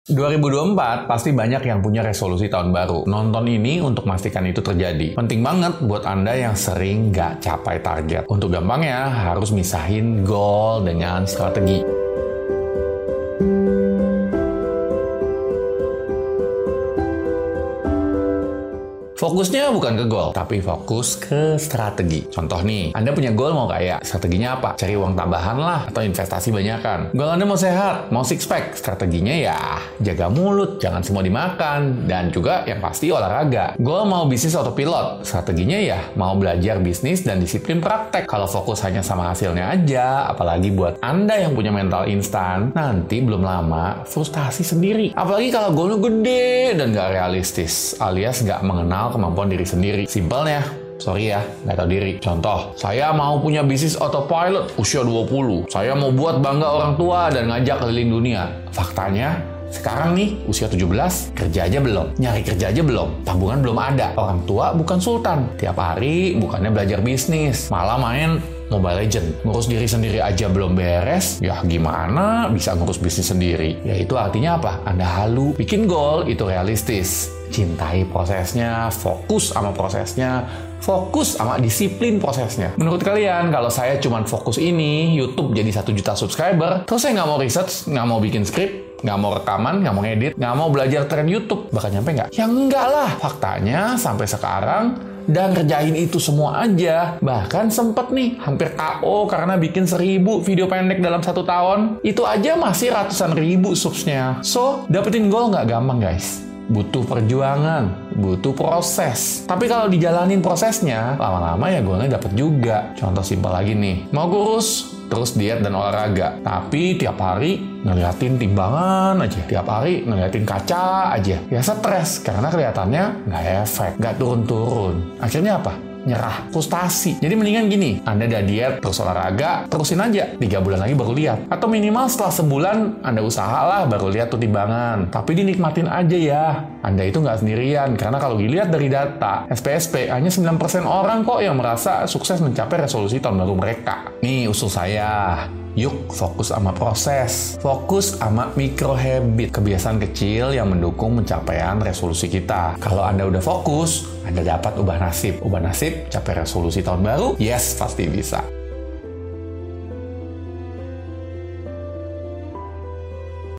2024 pasti banyak yang punya resolusi tahun baru. Nonton ini untuk memastikan itu terjadi. Penting banget buat Anda yang sering nggak capai target. Untuk gampangnya, harus misahin goal dengan strategi. Fokusnya bukan ke goal, tapi fokus ke strategi. Contoh nih, Anda punya goal mau kaya, strateginya apa? Cari uang tambahan lah, atau investasi banyakan. Goal Anda mau sehat, mau six pack, strateginya ya jaga mulut, jangan semua dimakan, dan juga yang pasti olahraga. Goal mau bisnis autopilot, strateginya ya mau belajar bisnis dan disiplin praktek. Kalau fokus hanya sama hasilnya aja, apalagi buat Anda yang punya mental instan, nanti belum lama frustasi sendiri. Apalagi kalau goalnya gede dan nggak realistis, alias nggak mengenal kemampuan diri sendiri. Simpelnya, sorry ya, nggak tahu diri. Contoh, saya mau punya bisnis autopilot usia 20. Saya mau buat bangga orang tua dan ngajak keliling dunia. Faktanya, sekarang nih, usia 17, kerja aja belum. Nyari kerja aja belum. Tabungan belum ada. Orang tua bukan sultan. Tiap hari bukannya belajar bisnis, malah main Mobile Legend. Ngurus diri sendiri aja belum beres, ya gimana bisa ngurus bisnis sendiri? Ya itu artinya apa? Anda halu. Bikin goal itu realistis. Cintai prosesnya, fokus sama prosesnya, fokus sama disiplin prosesnya. Menurut kalian, kalau saya cuma fokus ini, YouTube jadi 1 juta subscriber, terus saya nggak mau research, nggak mau bikin skrip, nggak mau rekaman, nggak mau ngedit, nggak mau belajar tren YouTube, bakal nyampe nggak? Ya enggak lah. Faktanya, sampai sekarang, dan kerjain itu semua aja. Bahkan sempet nih, hampir KO karena bikin 1000 video pendek dalam 1 tahun. Itu aja masih ratusan ribu subsnya. So, dapetin goal nggak gampang guys. Butuh perjuangan, butuh proses. Tapi kalau dijalanin prosesnya, lama-lama ya goalnya dapet juga. Contoh simpel lagi nih, mau kurus, terus diet dan olahraga. Tapi tiap hari ngeliatin timbangan aja. Tiap hari ngeliatin kaca aja. Ya stres, karena kelihatannya nggak efek, nggak turun-turun. Akhirnya apa? Nyerah, frustasi. Jadi mendingan gini, Anda udah diet, terus olahraga, terusin aja. 3 bulan lagi baru lihat. Atau minimal setelah sebulan, Anda usahalah baru lihat tuh timbangan. Tapi dinikmatin aja ya. Anda itu nggak sendirian, karena kalau dilihat dari data, SPSP hanya 9% orang kok yang merasa sukses mencapai resolusi tahun baru mereka. Nih usul saya. Yuk fokus sama proses, fokus sama micro habit, kebiasaan kecil yang mendukung pencapaian resolusi kita. Kalau Anda udah fokus, Anda dapat ubah nasib. Ubah nasib, capai resolusi tahun baru, yes pasti bisa.